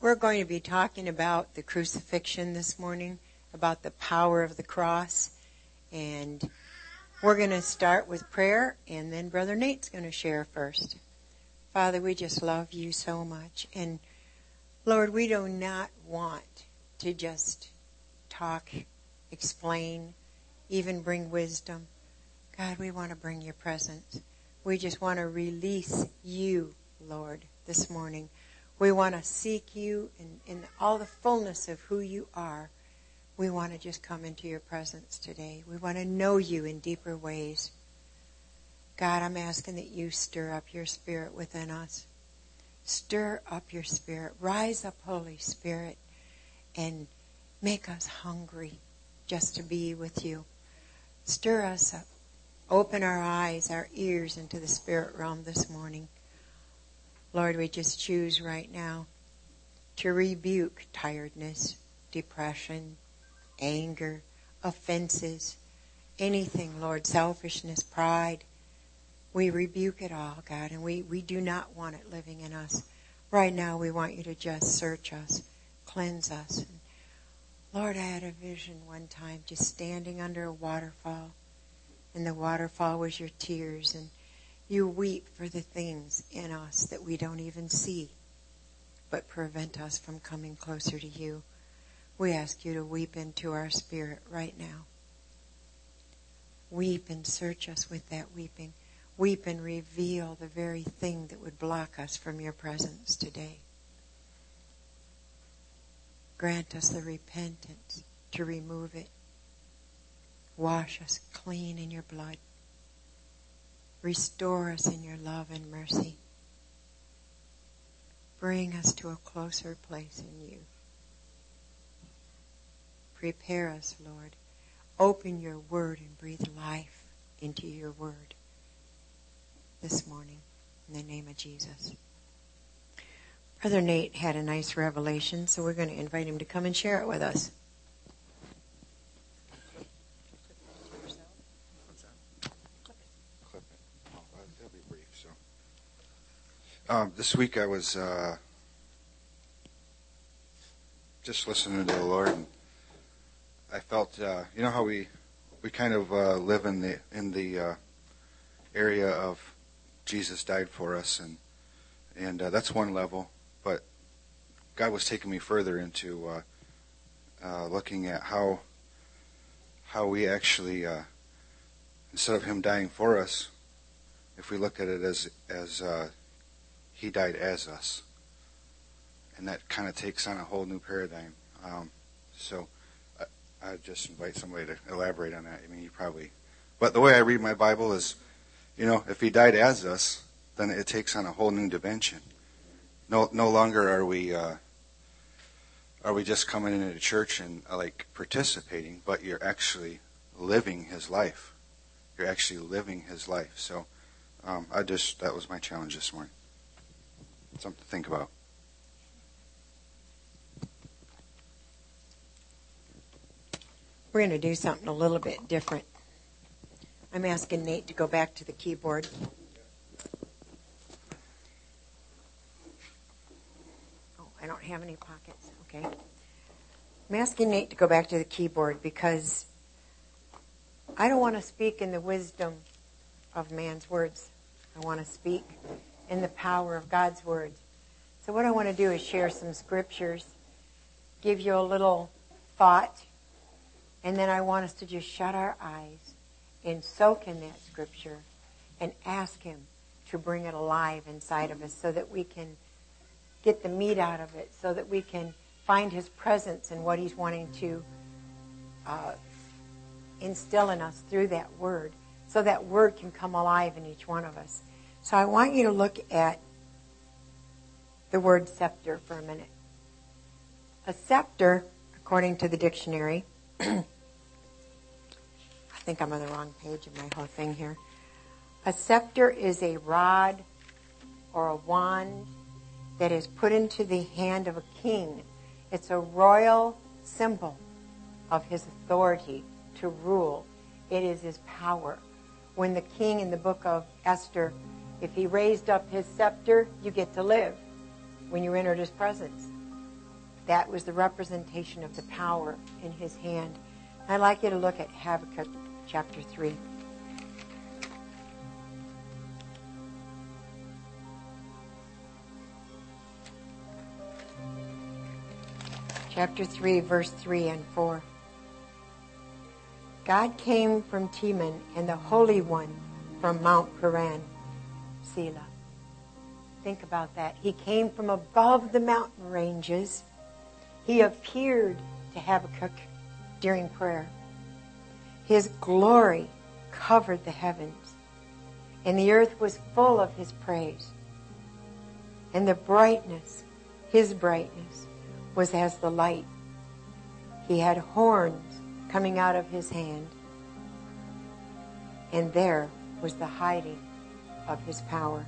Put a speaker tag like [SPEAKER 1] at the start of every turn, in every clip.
[SPEAKER 1] We're going to be talking about the crucifixion this morning, about the power of the cross. And we're going to start with prayer, and then Brother Nate's going to share first. Father, we just love you so much. And Lord, we do not want to just talk, explain, even bring wisdom. God, we want to bring your presence. We just want to release you, Lord, this morning. We want to seek you in all the fullness of who you are. We want to just come into your presence today. We want to know you in deeper ways. God, I'm asking that you stir up your spirit within us. Stir up your spirit. Rise up, Holy Spirit, and make us hungry just to be with you. Stir us up. Open our eyes, our ears into the spirit realm this morning. Lord, we just choose right now to rebuke tiredness, depression, anger, offenses, anything, Lord, selfishness, pride. We rebuke it all, God, and we do not want it living in us. Right now, we want you to just search us, cleanse us. And Lord, I had a vision one time just standing under a waterfall, and the waterfall was your tears, and you weep for the things in us that we don't even see, but prevent us from coming closer to you. We ask you to weep into our spirit right now. Weep and search us with that weeping. Weep and reveal the very thing that would block us from your presence today. Grant us the repentance to remove it. Wash us clean in your blood. Restore us in your love and mercy. Bring us to a closer place in you. Prepare us, Lord. Open your word and breathe life into your word this morning in the name of Jesus. Brother Nate had a nice revelation, so we're going to invite him to come and share it with us.
[SPEAKER 2] This week I was just listening to the Lord, and I felt, you know how we kind of live in the area of Jesus died for us, and that's one level. But God was taking me further into looking at how we actually, instead of Him dying for us, if we look at it as He died as us. And that kind of takes on a whole new paradigm. So I just invite somebody to elaborate on that. I mean, you probably... But the way I read my Bible is, you know, if He died as us, then it takes on a whole new dimension. No longer are we just coming into church and like participating, but you're actually living His life. You're actually living His life. So that was my challenge this morning. Something to think about.
[SPEAKER 1] We're going to do something a little bit different. I'm asking Nate to go back to the keyboard. Oh, I don't have any pockets. Okay. I'm asking Nate to go back to the keyboard because I don't want to speak in the wisdom of man's words. I want to speak in the power of God's words. So what I want to do is share some scriptures, give you a little thought, and then I want us to just shut our eyes and soak in that scripture and ask Him to bring it alive inside of us so that we can get the meat out of it, so that we can find His presence and what He's wanting to instill in us through that word, so that word can come alive in each one of us. So I want you to look at the word scepter for a minute. A scepter, according to the dictionary, I think I'm on the wrong page of my whole thing here. A scepter is a rod or a wand that is put into the hand of a king. It's a royal symbol of his authority to rule. It is his power. When the king in the book of Esther, if he raised up his scepter, you get to live when you entered his presence. That was the representation of the power in his hand. I'd like you to look at Habakkuk chapter 3. Chapter 3, verse 3 and 4. God came from Teman, and the Holy One from Mount Paran. Selah. Think about that. He came from above the mountain ranges. He appeared to Habakkuk during prayer. His glory covered the heavens, and the earth was full of his praise. And the brightness, his brightness, was as the light. He had horns coming out of his hand, and there was the hiding of his power.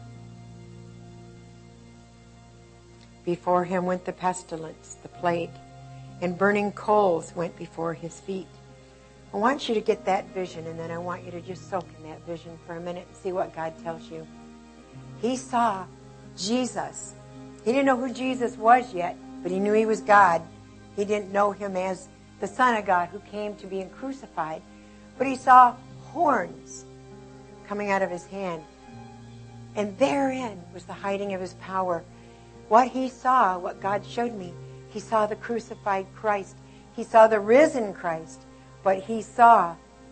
[SPEAKER 1] Before him went the pestilence, the plague, and burning coals went before his feet. I want you to get that vision, and then I want you to just soak in that vision for a minute and see what God tells you. He saw Jesus. He didn't know who Jesus was yet, but he knew he was God. He didn't know him as the Son of God who came to be crucified. But he saw horns coming out of his hand. And therein was the hiding of his power. What he saw, what God showed me, he saw the crucified Christ. He saw the risen Christ. But he saw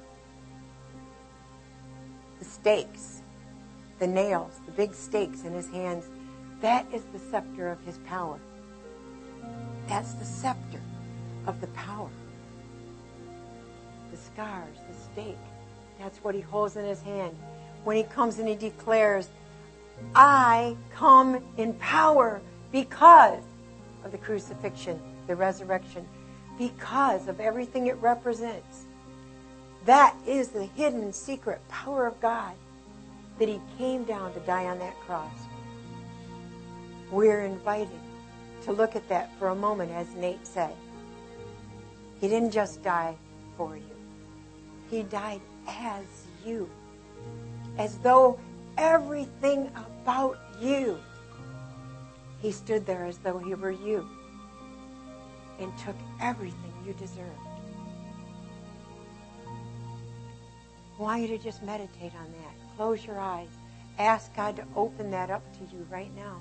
[SPEAKER 1] the stakes, the nails, the big stakes in his hands. That is the scepter of his power. That's the scepter of the power. The scars, the stake, that's what he holds in his hand. When he comes and he declares, I come in power because of the crucifixion, the resurrection, because of everything it represents. That is the hidden secret power of God, that he came down to die on that cross. We're invited to look at that for a moment, as Nate said. He didn't just die for you. He died as you. As though everything about you, he stood there as though he were you and took everything you deserved. I want you to just meditate on that. Close your eyes. Ask God to open that up to you right now.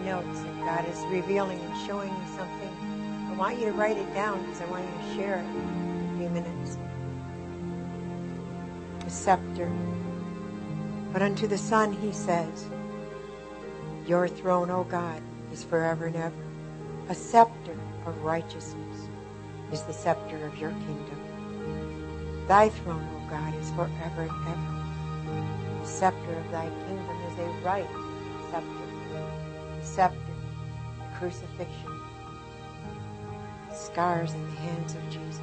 [SPEAKER 1] notes. If God is revealing and showing you something, I want you to write it down because I want you to share it in a few minutes. The scepter. But unto the Son he says, your throne, O God, is forever and ever. A scepter of righteousness is the scepter of your kingdom. Thy throne, O God, is forever and ever. The scepter of thy kingdom is a right scepter. The scepter, the crucifixion, scars in the hands of Jesus.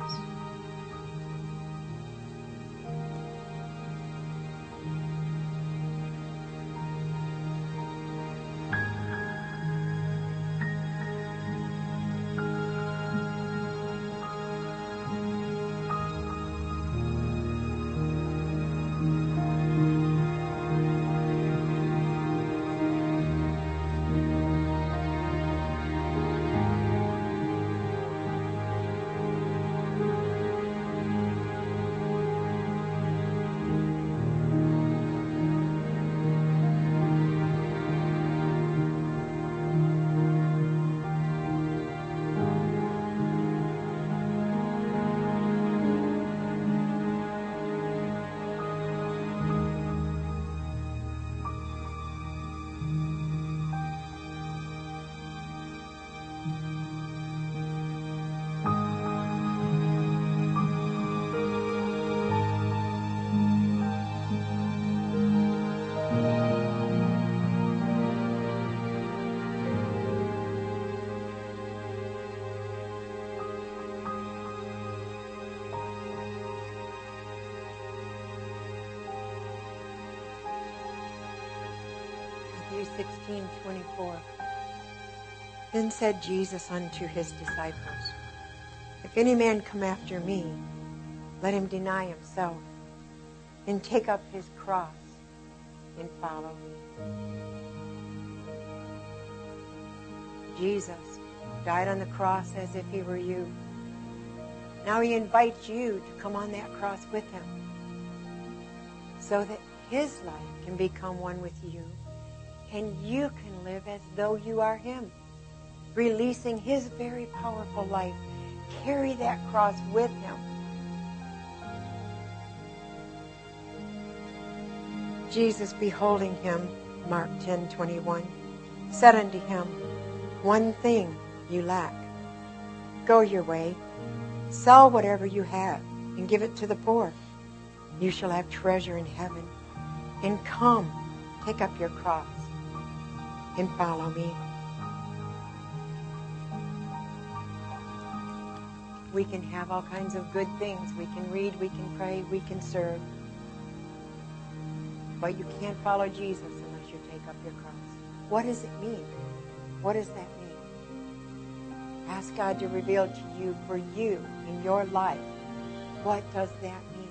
[SPEAKER 1] Matthew 16:24. Then said Jesus unto his disciples, if any man come after me, let him deny himself, and take up his cross, and follow me. Jesus died on the cross as if he were you. Now he invites you to come on that cross with him, so that his life can become one with you, and you can live as though you are him, releasing his very powerful life. Carry that cross with him. Jesus, beholding him, Mark 10:21, said unto him, one thing you lack. Go your way, sell whatever you have, and give it to the poor. You shall have treasure in heaven. And come, take up your cross, and follow me. We can have all kinds of good things. We can read, we can pray, we can serve. But you can't follow Jesus unless you take up your cross. What does it mean? What does that mean? Ask God to reveal to you, for you, in your life, what does that mean?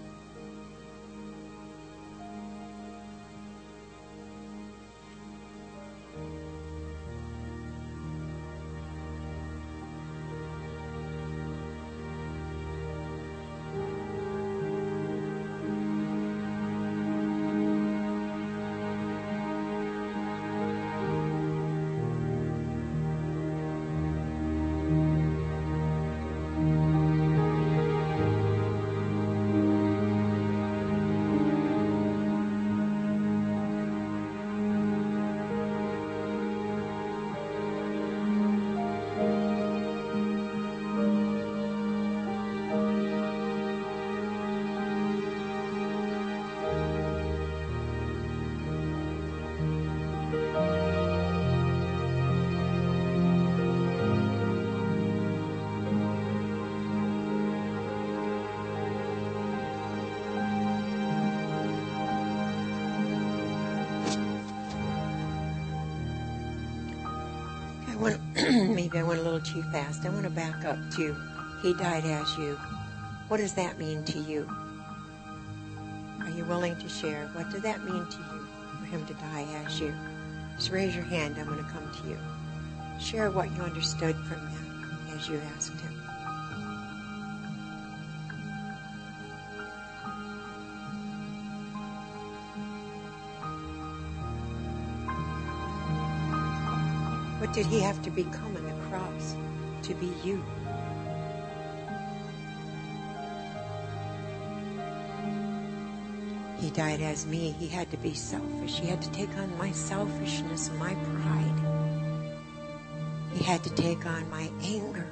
[SPEAKER 1] Maybe I went a little too fast. I want to back up to he died as you. What does that mean to you? Are you willing to share? What did that mean to you for him to die as you? Just raise your hand. I'm going to come to you. Share what you understood from that as you asked him. What did he have to become on the cross to be you? He died as me. He had to be selfish. He had to take on my selfishness and my pride. He had to take on my anger.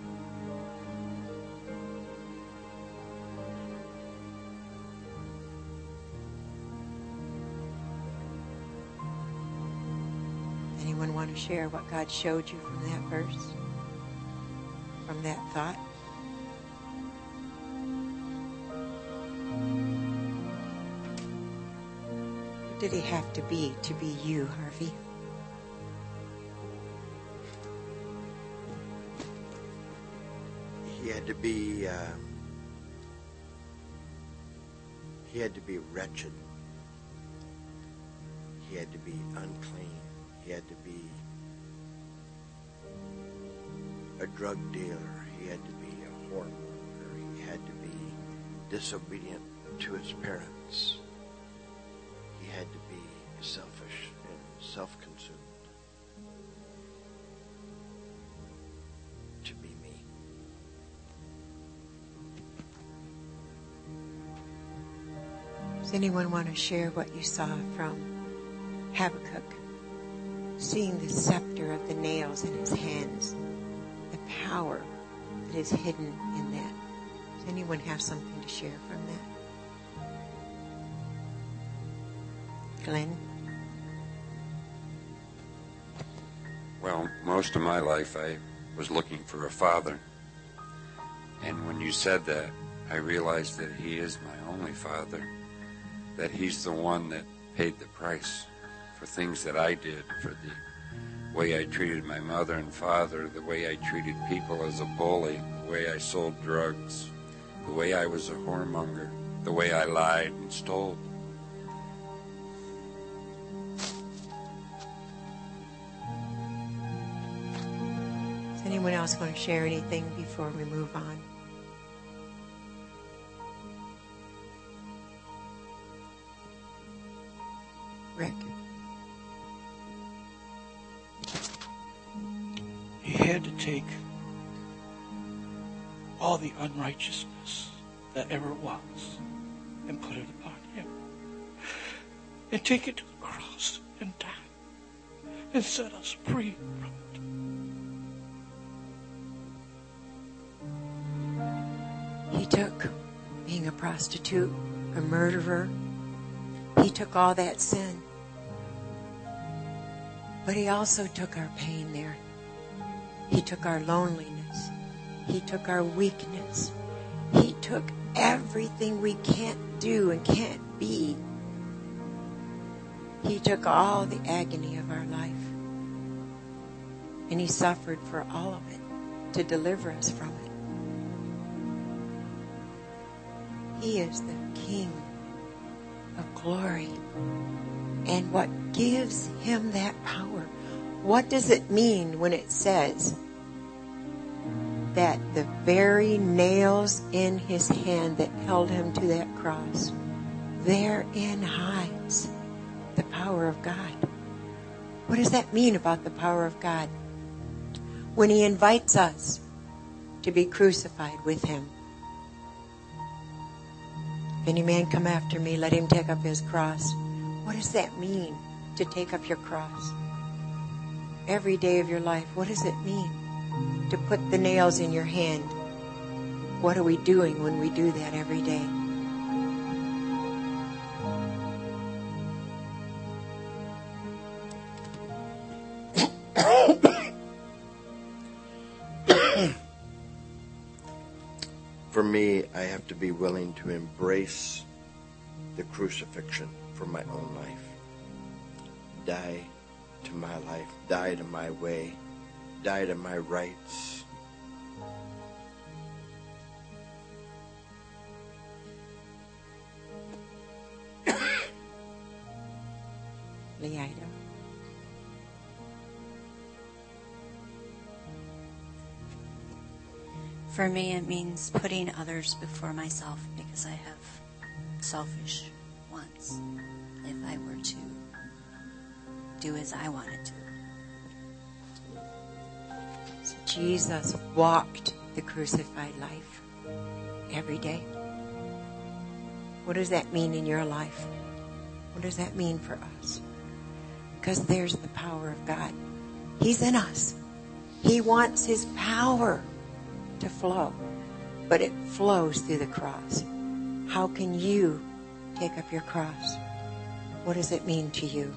[SPEAKER 1] Anyone want to share what God showed you from that verse? From that thought? What did he have to be you, Harvey?
[SPEAKER 3] He had to be wretched. He had to be unclean. He had to be a drug dealer. He had to be a whoremonger. He had to be disobedient to his parents. He had to be selfish and self-consumed to be me.
[SPEAKER 1] Does anyone want to share what you saw from Habakkuk? Seeing the scepter of the nails in his hands, the power that is hidden in that. Does anyone have something to share from that? Glenn?
[SPEAKER 4] Well, most of my life I was looking for a father. And when you said that, I realized that he is my only father. That he's the one that paid the price for things that I did, for the way I treated my mother and father, the way I treated people as a bully, the way I sold drugs, the way I was a whoremonger, the way I lied and stole.
[SPEAKER 1] Does anyone else want to share anything before we move on? Rick?
[SPEAKER 5] He had to take all the unrighteousness that ever was and put it upon him. And take it to the cross and die. And set us free from it.
[SPEAKER 1] He took being a prostitute, a murderer. He took all that sin. But he also took our pain there. He took our loneliness. He took our weakness. He took everything we can't do and can't be. He took all the agony of our life. And he suffered for all of it to deliver us from it. He is the King of glory. And what gives him that power? What does it mean when it says that the very nails in his hand that held him to that cross, therein hides the power of God? What does that mean about the power of God? When he invites us to be crucified with him. If any man come after me, let him take up his cross. What does that mean, to take up your cross? Every day of your life, what does it mean to put the nails in your hand? What are we doing when we do that every day?
[SPEAKER 3] For me, I have to be willing to embrace the crucifixion for my own life. Die to my life, die to my way, die to my rights.
[SPEAKER 1] Leida.
[SPEAKER 6] For me, it means putting others before myself because I have selfish wants. If I were to do as I wanted to,
[SPEAKER 1] So Jesus walked the crucified life every day. What does that mean in your life? What does that mean for us? Because there's the power of God. He's in us. He wants His power to flow, but it flows through the cross. How can you take up your cross? What does it mean to you?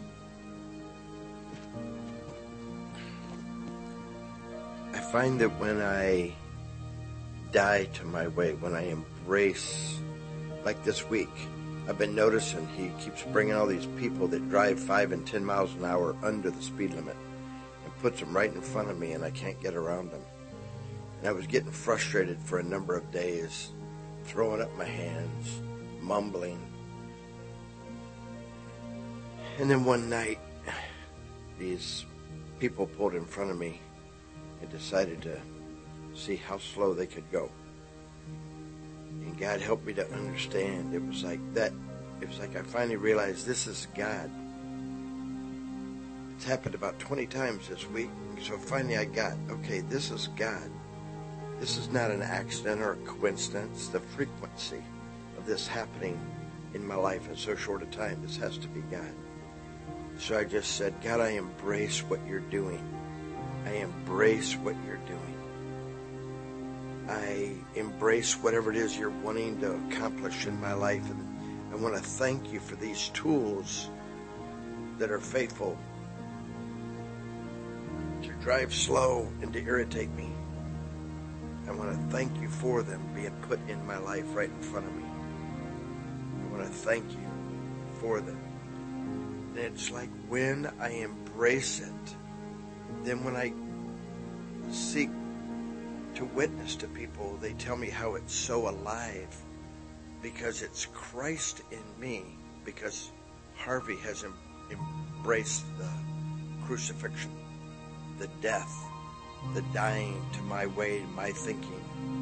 [SPEAKER 3] I find that when I die to my way, when I embrace, like this week, I've been noticing he keeps bringing all these people that drive 5 and 10 miles an hour under the speed limit and puts them right in front of me, and I can't get around them. And I was getting frustrated for a number of days, throwing up my hands, mumbling. And then one night, these people pulled in front of me and decided to see how slow they could go. And God helped me to understand. It was like that. It was like I finally realized this is God. It's happened about 20 times this week. So finally I got, okay, this is God. This is not an accident or a coincidence. The frequency of this happening in my life in so short a time, this has to be God. So I just said, God, I embrace what you're doing. I embrace what you're doing. I embrace whatever it is you're wanting to accomplish in my life. And I want to thank you for these tools that are faithful to drive slow and to irritate me. I want to thank you for them being put in my life right in front of me. I want to thank you for them. And it's like when I embrace it, then when I seek to witness to people, they tell me how it's so alive because it's Christ in me, because Harvey has embraced the crucifixion, the death, the dying to my way, my thinking.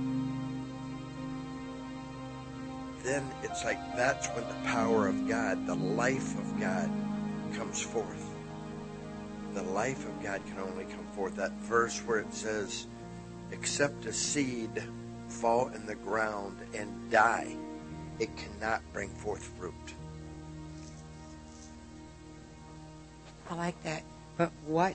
[SPEAKER 3] Then it's like that's when the power of God, the life of God comes forth. The life of God can only come forth. That verse where it says, except a seed fall in the ground and die, it cannot bring forth fruit.
[SPEAKER 1] I like that. But what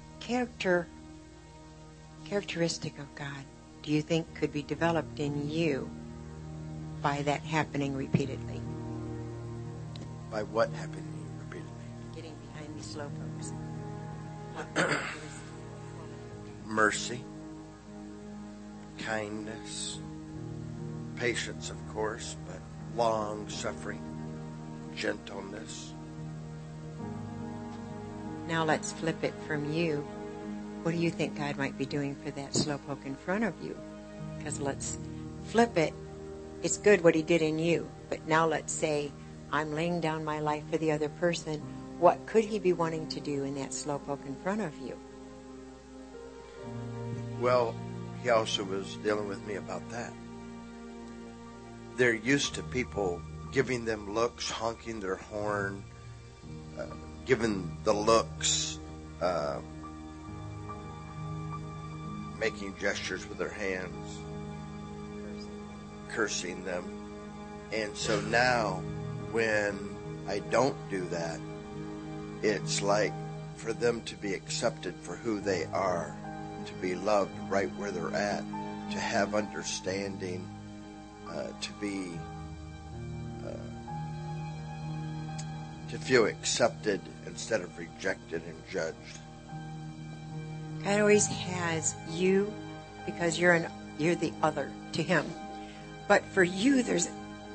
[SPEAKER 1] characteristic of God do you think could be developed in you by that happening repeatedly?
[SPEAKER 3] By what happening repeatedly?
[SPEAKER 1] Getting behind these slow folks.
[SPEAKER 3] Mercy, kindness, patience, of course, but long suffering, gentleness.
[SPEAKER 1] Now let's flip it from you. What do you think God might be doing for that slowpoke in front of you? Because let's flip it. It's good what He did in you, but now let's say I'm laying down my life for the other person. What could He be wanting to do in that slowpoke in front of you?
[SPEAKER 3] Well, He also was dealing with me about that. They're used to people giving them looks, honking their horn, giving the looks, making gestures with their hands, cursing them. And so now when I don't do that, it's like for them to be accepted for who they are, to be loved right where they're at, to have understanding, to feel accepted instead of rejected and judged.
[SPEAKER 1] God always has you because you're the other to Him. But for you, there's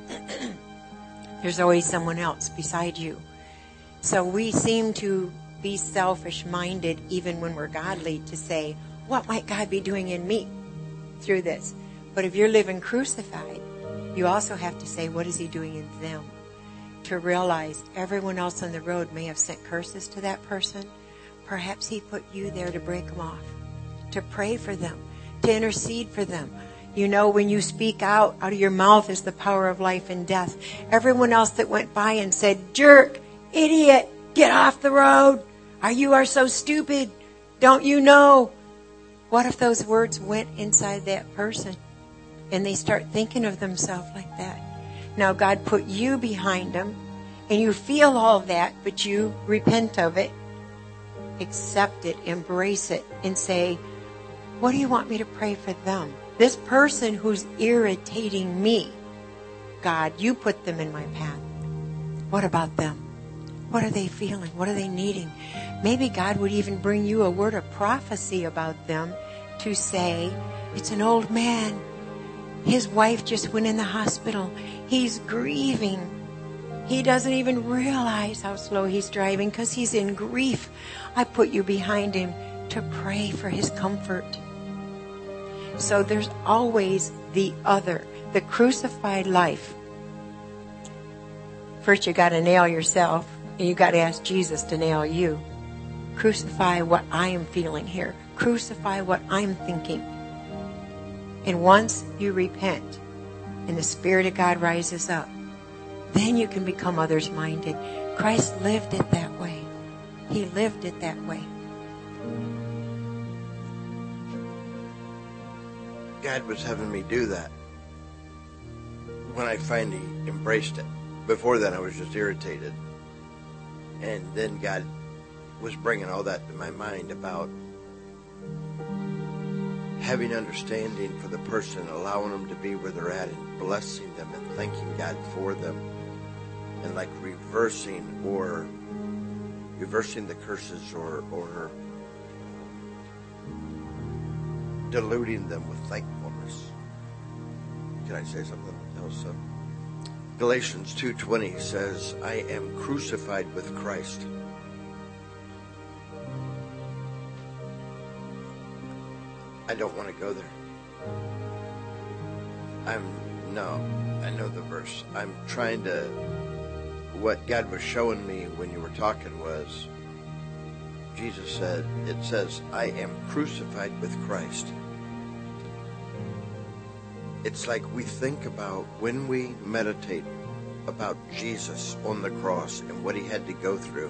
[SPEAKER 1] always someone else beside you. So we seem to be selfish-minded even when we're godly to say, what might God be doing in me through this? But if you're living crucified, you also have to say, what is He doing in them? To realize everyone else on the road may have sent curses to that person. Perhaps He put you there to break them off, to pray for them, to intercede for them. You know, when you speak out of your mouth is the power of life and death. Everyone else that went by and said, jerk, idiot, get off the road. You are so stupid. Don't you know? What if those words went inside that person and they start thinking of themselves like that? Now God put you behind them and you feel all that, but you repent of it, accept it, embrace it, and say, what do you want me to pray for them? This person who's irritating me, God, you put them in my path. What about them? What are they feeling? What are they needing? Maybe God would even bring you a word of prophecy about them to say, it's an old man. His wife just went in the hospital. He's grieving. He doesn't even realize how slow he's driving because he's in grief. I put you behind him to pray for his comfort. So there's always the other, the crucified life. First you got to nail yourself, and you got to ask Jesus to nail you. Crucify what I am feeling here. Crucify what I'm thinking. And once you repent and the Spirit of God rises up, then you can become others-minded. Christ lived it that way. He lived it that way.
[SPEAKER 3] God was having me do that when I finally embraced it. Before that, I was just irritated. And then God was bringing all that to my mind about having understanding for the person, allowing them to be where they're at and blessing them and thanking God for them. And like reversing the curses or diluting them with thankfulness. Can I say something else? Galatians 2:20 says, I am crucified with Christ. I don't want to go there. I know the verse. I'm trying to, what God was showing me when you were talking was, Jesus said, it says, I am crucified with Christ. It's like we think about when we meditate about Jesus on the cross and what he had to go through.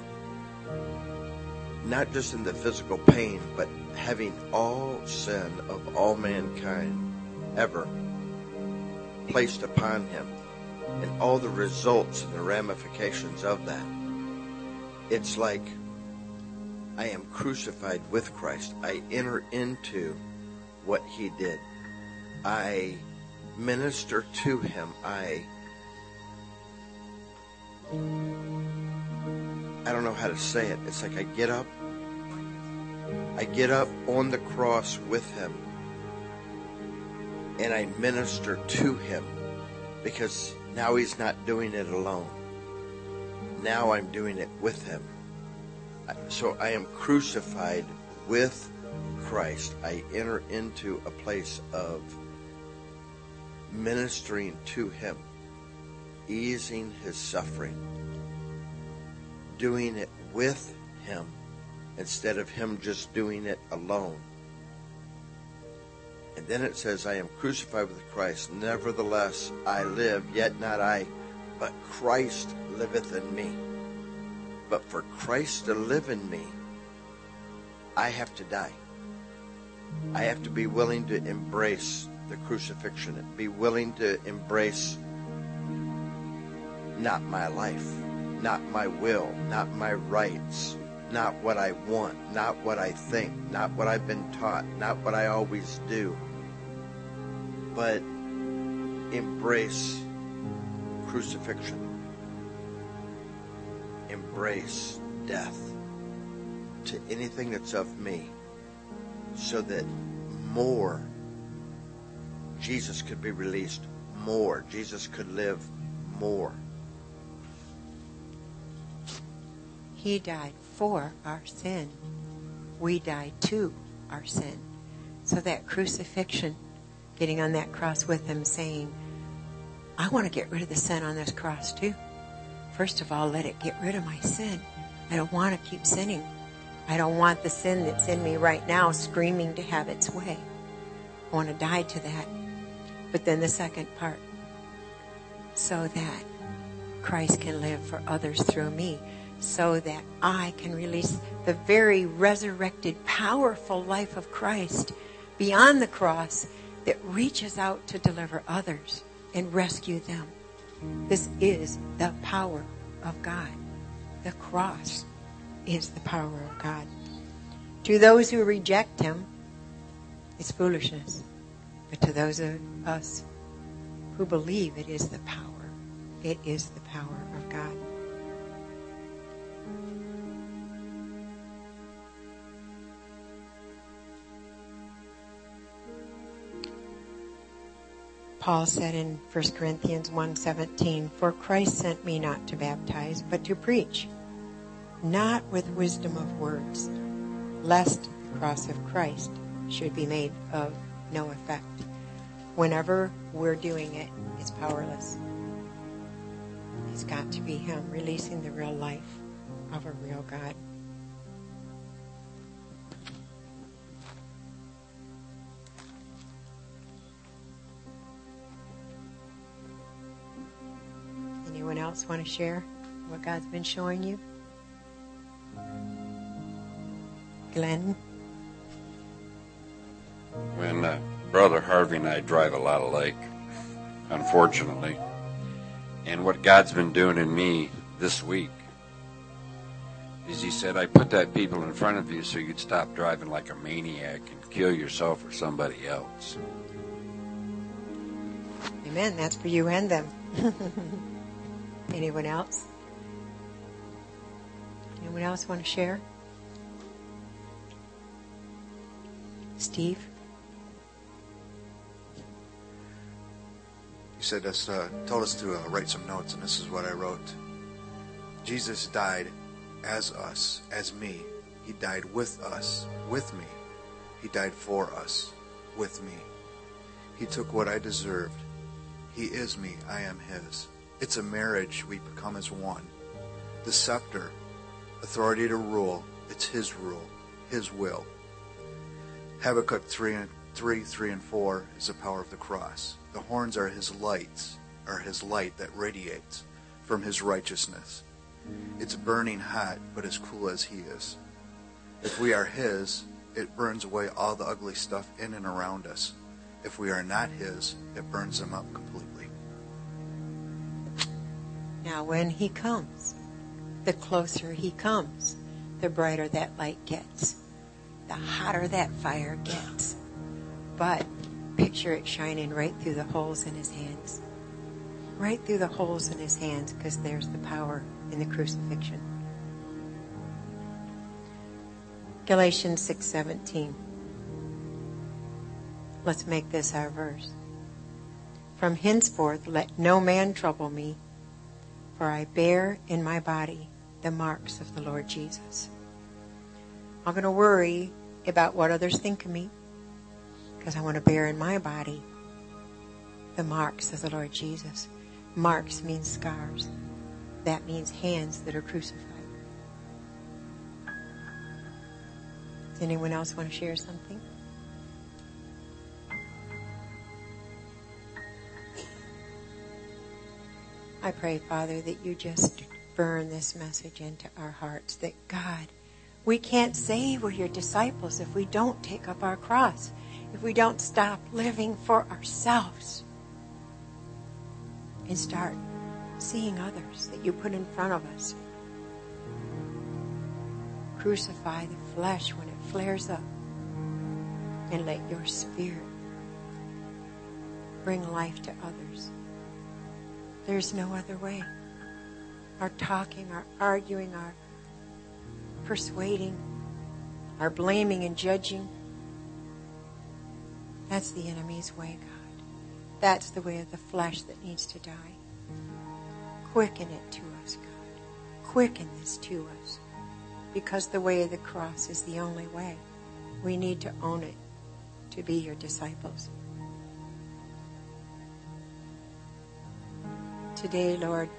[SPEAKER 3] Not just in the physical pain, but having all sin of all mankind ever placed upon him and all the results and the ramifications of that. It's like I am crucified with Christ. I enter into what he did. I minister to him. I don't know how to say it. It's like I get up on the cross with him and I minister to him because now he's not doing it alone. Now I'm doing it with him. So I am crucified with Christ. I enter into a place of ministering to him, easing his suffering, doing it with him instead of him just doing it alone. And then it says, I am crucified with Christ. Nevertheless, I live, yet not I, but Christ liveth in me. But for Christ to live in me, I have to die. I have to be willing to embrace the crucifixion and be willing to embrace not my life, not my will, not my rights, not what I want, not what I think, not what I've been taught, not what I always do, but embrace crucifixion. Embrace death to anything that's of me so that more Jesus could be released, more Jesus could live more.
[SPEAKER 1] He died for our sin. We died to our sin. So that crucifixion, getting on that cross with him saying, I want to get rid of the sin on this cross too. First of all, let it get rid of my sin. I don't want to keep sinning. I don't want the sin that's in me right now screaming to have its way. I want to die to that. But then the second part, so that Christ can live for others through me, so that I can release the very resurrected, powerful life of Christ beyond the cross that reaches out to deliver others and rescue them. This is the power of God. The cross is the power of God. To those who reject him, it's foolishness. But to those of us who believe, it is the power. It is the power of God. Paul said in 1 Corinthians 1:17, "For Christ sent me not to baptize, but to preach, not with wisdom of words, lest the cross of Christ should be made of no effect." Whenever we're doing it, it's powerless. It's got to be him releasing the real life of a real God. Anyone else want to share what God's been showing you? Glenn?
[SPEAKER 4] When Brother Harvey and I drive a lot alike, unfortunately. And what God's been doing in me this week is he said, I put that people in front of you so you'd stop driving like a maniac and kill yourself or somebody else.
[SPEAKER 1] Amen. That's for you and them. Anyone else? Anyone else want to share? Steve?
[SPEAKER 2] You said told us to write some notes, and this is what I wrote. Jesus died as us, as me. He died with us, with me. He died for us, with me. He took what I deserved. He is me, I am his. It's a marriage, we become as one. The scepter, authority to rule, it's his rule, his will. Habakkuk 3 and 4 is the power of the cross. The horns are his lights, are his light that radiates from his righteousness. It's burning hot, but as cool as he is. If we are his, it burns away all the ugly stuff in and around us. If we are not his, it burns them up completely.
[SPEAKER 1] Now when he comes, the closer he comes, the brighter that light gets, the hotter that fire gets. But picture it shining right through the holes in his hands. Right through the holes in his hands, because there's the power in the crucifixion. Galatians 6:17. Let's make this our verse. From henceforth let no man trouble me, for I bear in my body the marks of the Lord Jesus. I'm going to worry about what others think of me, because I want to bear in my body the marks of the Lord Jesus. Marks means scars. That means hands that are crucified. Does anyone else want to share something? I pray, Father, that you just burn this message into our hearts, that God, we can't say we're your disciples if we don't take up our cross, if we don't stop living for ourselves and start seeing others that you put in front of us. Crucify the flesh when it flares up, and let your spirit bring life to others. There's no other way. Our talking, our arguing, our persuading, our blaming and judging, that's the enemy's way, God. That's the way of the flesh that needs to die. Quicken it to us, God. Quicken this to us. Because the way of the cross is the only way. We need to own it to be your disciples. Today, Lord,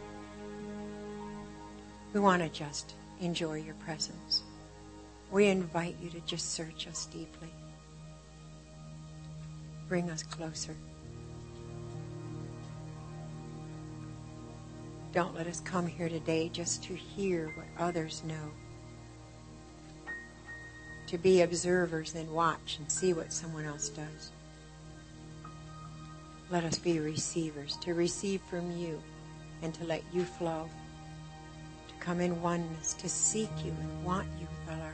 [SPEAKER 1] we want to just enjoy your presence. We invite you to just search us deeply. Bring us closer. Don't let us come here today just to hear what others know. to be observers and watch and see what someone else does. Let us be receivers, to receive from you and to let you flow, to come in oneness, to seek you and want you with all our heart.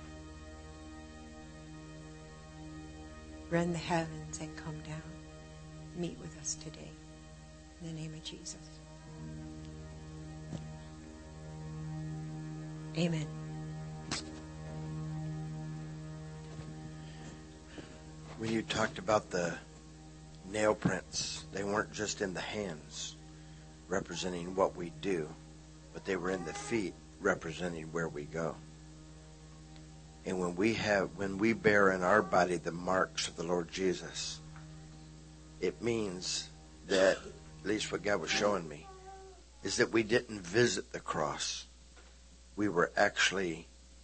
[SPEAKER 1] Rend the heavens and come down. Meet with us today. In the name of Jesus. Amen.
[SPEAKER 3] When you talked about the nail prints, they weren't just in the hands, representing what we do, but they were in the feet, representing where we go. And when we bear in our body the marks of the Lord Jesus, it means that, at least what God was showing me, is that we didn't visit the cross. We were actually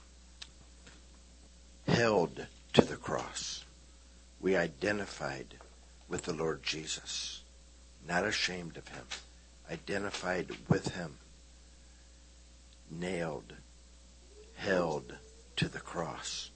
[SPEAKER 3] held to the cross. We identified with the Lord Jesus, not ashamed of him, identified with him, nailed, held to the cross.